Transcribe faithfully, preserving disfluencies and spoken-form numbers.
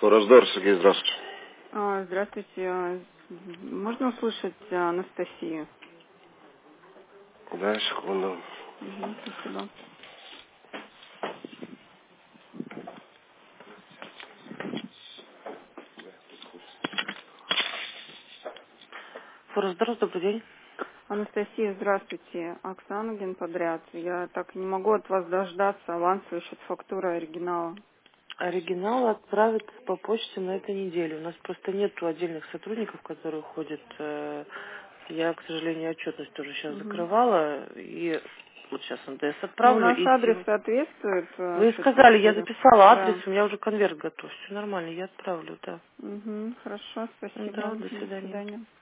Форождор, Сергей, здравствуйте. А, Здравствуйте. А, Можно услышать а, Анастасию? Да, секунду. Мгм, спасибо. Форождор, добрый день. Анастасия, здравствуйте. Оксана, генподряд. Я так не могу от вас дождаться. Авансовый счет, фактура оригинала. Оригинал отправят по почте на этой неделе. У нас просто нету отдельных сотрудников, которые ходят. э, Я, к сожалению, отчетность тоже сейчас Мгм. закрывала. И вот сейчас эн дэ эс Ну, отправлю. наш И адрес сев- соответствует э, Вы этой сказали, я фактуре. записала адрес, Да. у меня уже конверт готов. Все нормально, я отправлю, да. Угу, хорошо, Да, спасибо. до До свидания. свидания.